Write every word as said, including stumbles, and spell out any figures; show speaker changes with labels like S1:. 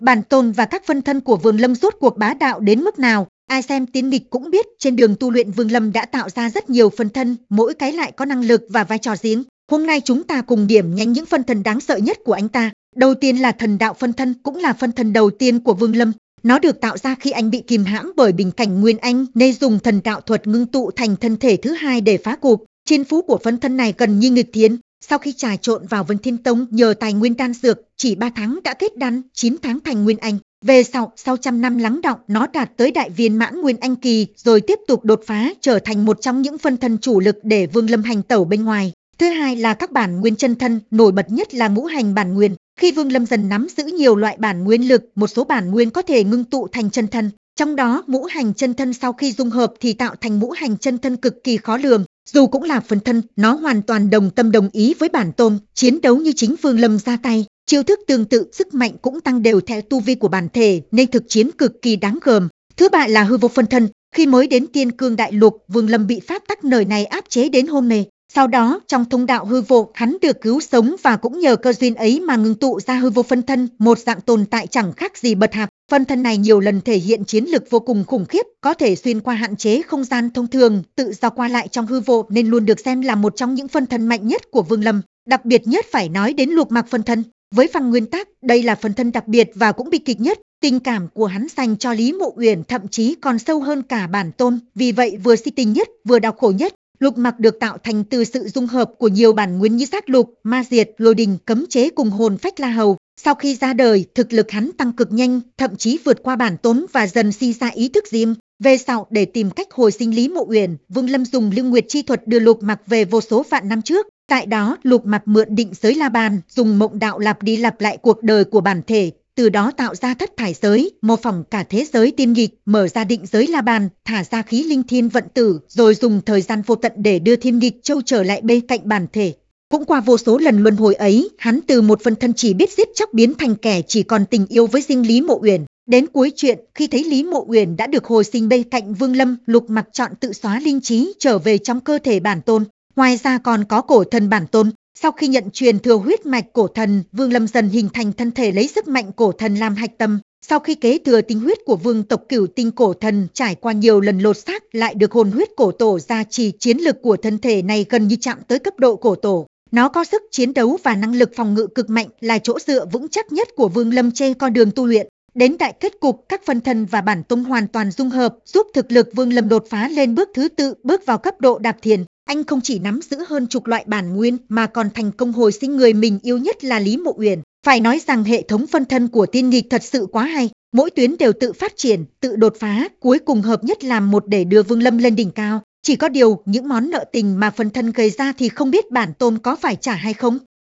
S1: Bản tôn và các phân thân của Vương Lâm rốt cuộc bá đạo đến mức nào, ai xem tiên nghịch cũng biết. Trên đường tu luyện, Vương Lâm đã tạo ra rất nhiều phân thân, mỗi cái lại có năng lực và vai trò riêng. Hôm nay chúng ta cùng điểm nhánh những phân thân đáng sợ nhất của anh ta. Đầu tiên là thần đạo phân thân, cũng là phân thân đầu tiên của Vương Lâm. Nó được tạo ra khi anh bị kìm hãm bởi bình cảnh Nguyên Anh, nên dùng thần đạo thuật ngưng tụ thành thân thể thứ hai để phá cục. Thiên phú của phân thân này gần như nghịch thiên. Sau khi trà trộn vào Vân Thiên Tông nhờ tài nguyên đan dược, chỉ ba tháng đã kết đan, chín tháng thành Nguyên Anh. Về sau, sau trăm năm lắng đọng, nó đạt tới đại viên mãn Nguyên Anh kỳ, rồi tiếp tục đột phá trở thành một trong những phân thân chủ lực để Vương Lâm hành tẩu bên ngoài. Thứ hai là các bản nguyên chân thân, nổi bật nhất là ngũ hành bản nguyên. Khi Vương Lâm dần nắm giữ nhiều loại bản nguyên lực, một số bản nguyên có thể ngưng tụ thành chân thân. Trong đó, ngũ hành chân thân sau khi dung hợp thì tạo thành ngũ hành chân thân cực kỳ khó lường. Dù cũng là phân thân, nó hoàn toàn đồng tâm đồng ý với bản tôn, chiến đấu như chính Vương Lâm ra tay. Chiêu thức tương tự, sức mạnh cũng tăng đều theo tu vi của bản thể, nên thực chiến cực kỳ đáng gờm. Thứ ba là hư vô phân thân. Khi mới đến Tiên Cương Đại Lục, Vương Lâm bị pháp tắc nơi này áp chế đến hôn mê. Sau đó, trong thông đạo hư vô, hắn được cứu sống và cũng nhờ cơ duyên ấy mà ngưng tụ ra hư vô phân thân, một dạng tồn tại chẳng khác gì bật hạc. Phân thân này nhiều lần thể hiện chiến lực vô cùng khủng khiếp, có thể xuyên qua hạn chế không gian thông thường, tự do qua lại trong hư vô nên luôn được xem là một trong những phân thân mạnh nhất của Vương Lâm. Đặc biệt nhất phải nói đến Lục Mặc phân thân. Với phần nguyên tắc, đây là phân thân đặc biệt và cũng bi kịch nhất. Tình cảm của hắn dành cho Lý Mộ Uyển thậm chí còn sâu hơn cả bản tôn, vì vậy vừa si tình nhất, vừa đau khổ nhất. Lục Mặc được tạo thành từ sự dung hợp của nhiều bản nguyên như sát lục, ma diệt, lôi đình, cấm chế cùng hồn phách La Hầu. Sau khi ra đời, thực lực hắn tăng cực nhanh, thậm chí vượt qua bản tôn và dần sinh ra ý thức riêng. Về sau, để tìm cách hồi sinh Lý Mộ Uyển, Vương Lâm dùng Lương Nguyệt chi thuật đưa Lục Mặc về vô số vạn năm trước. Tại đó, Lục Mặc mượn định giới La Bàn, dùng mộng đạo lặp đi lặp lại cuộc đời của bản thể, từ đó tạo ra thất thải giới, mô phỏng cả thế giới tiên nghịch, mở ra định giới La Bàn, thả ra khí linh thiên vận tử, rồi dùng thời gian vô tận để đưa thiên nghịch châu trở lại bên cạnh bản thể. Cũng qua vô số lần luân hồi ấy, hắn từ một phân thân chỉ biết giết chóc biến thành kẻ chỉ còn tình yêu với riêng Lý Mộ Uyển. Đến cuối chuyện, khi thấy Lý Mộ Uyển đã được hồi sinh bên cạnh Vương Lâm, Lục Mặc chọn tự xóa linh trí trở về trong cơ thể bản tôn. Ngoài ra còn có cổ thần bản tôn. Sau khi nhận truyền thừa huyết mạch cổ thần, Vương Lâm dần hình thành thân thể lấy sức mạnh cổ thần làm hạch tâm. Sau khi kế thừa tinh huyết của vương tộc Cửu Tinh cổ thần, trải qua nhiều lần lột xác lại được hồn huyết cổ tổ gia trì, chiến lực của thân thể này gần như chạm tới cấp độ cổ tổ. Nó có sức chiến đấu và năng lực phòng ngự cực mạnh, là chỗ dựa vững chắc nhất của Vương Lâm trên con đường tu luyện. Đến đại kết cục, các phân thân và bản tôn hoàn toàn dung hợp, giúp thực lực Vương Lâm đột phá lên bước thứ tự, bước vào cấp độ đạp thiền. Anh không chỉ nắm giữ hơn chục loại bản nguyên mà còn thành công hồi sinh người mình yêu nhất là Lý Mộ Uyển. Phải nói rằng hệ thống phân thân của tiên nghịch thật sự quá hay, mỗi tuyến đều tự phát triển, tự đột phá, cuối cùng hợp nhất làm một để đưa Vương Lâm lên đỉnh cao. Chỉ có điều, những món nợ tình mà phân thân gây ra thì không biết bản tôn có phải trả hay không.